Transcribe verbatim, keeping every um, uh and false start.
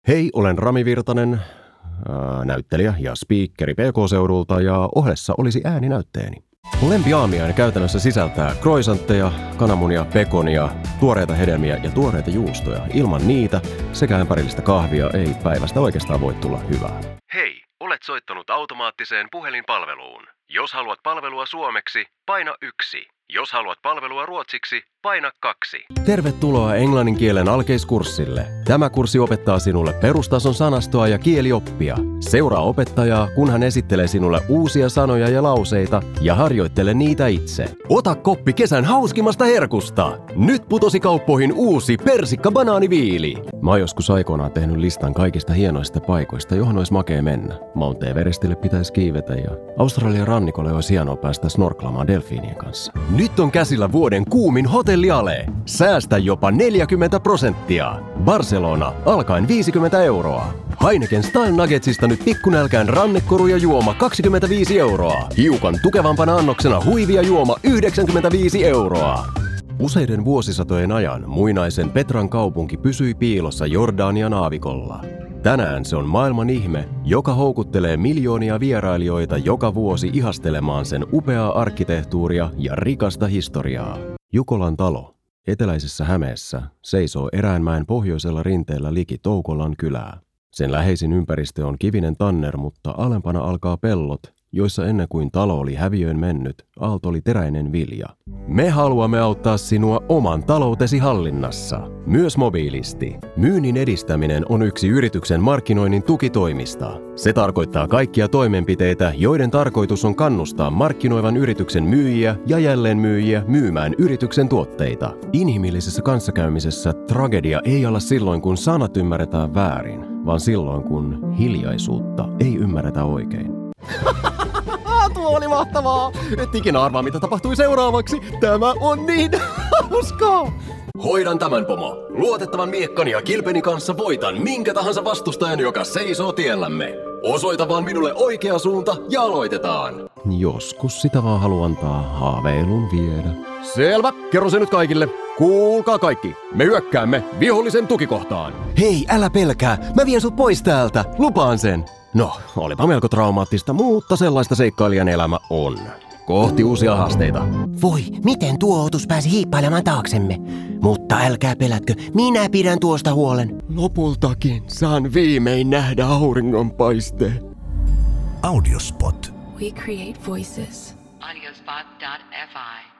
Hei, olen Rami Virtanen, ää, näyttelijä ja speakeri P K-seudulta ja ohessa olisi ääninäytteeni. Lempiaamiainen käytännössä sisältää croissantteja, kananmunia, pekonia, tuoreita hedelmiä ja tuoreita juustoja. Ilman niitä sekä ämpärillistä kahvia ei päivästä oikeastaan voi tulla hyvää. Hei, olet soittanut automaattiseen puhelinpalveluun. Jos haluat palvelua suomeksi, paina yksi. Jos haluat palvelua ruotsiksi, paina kaksi. Tervetuloa englannin kielen alkeiskurssille. Tämä kurssi opettaa sinulle perustason sanastoa ja kielioppia. Seuraa opettajaa, kun hän esittelee sinulle uusia sanoja ja lauseita ja harjoittele niitä itse. Ota koppi kesän hauskimmasta herkusta. Nyt putosi kauppoihin uusi persikka-banaaniviili. Mä oon joskus aikoinaan tehnyt listan kaikista hienoista paikoista, johon olisi makea mennä. Mount Everestille pitäisi kiivetä ja Australian rannikolle olisi hienoa päästä snorklaamaan delfiinien kanssa. Nyt on käsillä vuoden kuumin hotelliale. Säästä jopa neljäkymmentä prosenttia. Barcelona alkaen viisikymmentä euroa. Heineken Style Nuggetsista nyt pikkunälkään rannekoru ja juoma kaksikymmentäviisi euroa. Hiukan tukevampana annoksena huivia juoma yhdeksänkymmentäviisi euroa. Useiden vuosisatojen ajan muinaisen Petran kaupunki pysyi piilossa Jordanian aavikolla. Tänään se on maailman ihme, joka houkuttelee miljoonia vierailijoita joka vuosi ihastelemaan sen upeaa arkkitehtuuria ja rikasta historiaa. Jukolan talo, eteläisessä Hämeessä, seisoo Eräänmäen pohjoisella rinteellä liki Toukolan kylää. Sen läheisin ympäristö on kivinen tanner, mutta alempana alkaa pellot, joissa ennen kuin talo oli häviöön mennyt, aalto oli teräinen vilja. Me haluamme auttaa sinua oman taloutesi hallinnassa, myös mobiilisti. Myynnin edistäminen on yksi yrityksen markkinoinnin tukitoimista. Se tarkoittaa kaikkia toimenpiteitä, joiden tarkoitus on kannustaa markkinoivan yrityksen myyjiä ja jälleenmyyjiä myymään yrityksen tuotteita. Inhimillisessä kanssakäymisessä tragedia ei olla silloin, kun sanat ymmärretään väärin, vaan silloin, kun hiljaisuutta ei ymmärretä oikein. Tuo oli mahtavaa! Et ikinä arvaa, mitä tapahtui seuraavaksi. Tämä on niin hauskaa! Hoidan tämän, pomo. Luotettavan miekkani ja kilpeni kanssa voitan minkä tahansa vastustajan, joka seisoo tiellämme. Osoita vaan minulle oikea suunta ja aloitetaan. Joskus sitä vaan haluan antaa haaveilun viedä. Selvä, kerro se nyt kaikille. Kuulkaa kaikki, me hyökkäämme vihollisen tukikohtaan. Hei, älä pelkää, mä vien sut pois täältä, lupaan sen. No, olipa melko traumaattista, mutta sellaista seikkailijan elämä on. Kohti uusia haasteita. Voi, miten tuo otus pääsi hiippailemaan taaksemme. Mutta älkää pelätkö, minä pidän tuosta huolen. Lopultakin saan viimein nähdä auringonpaisteen. Audiospot. We create voices. audiospot dot f i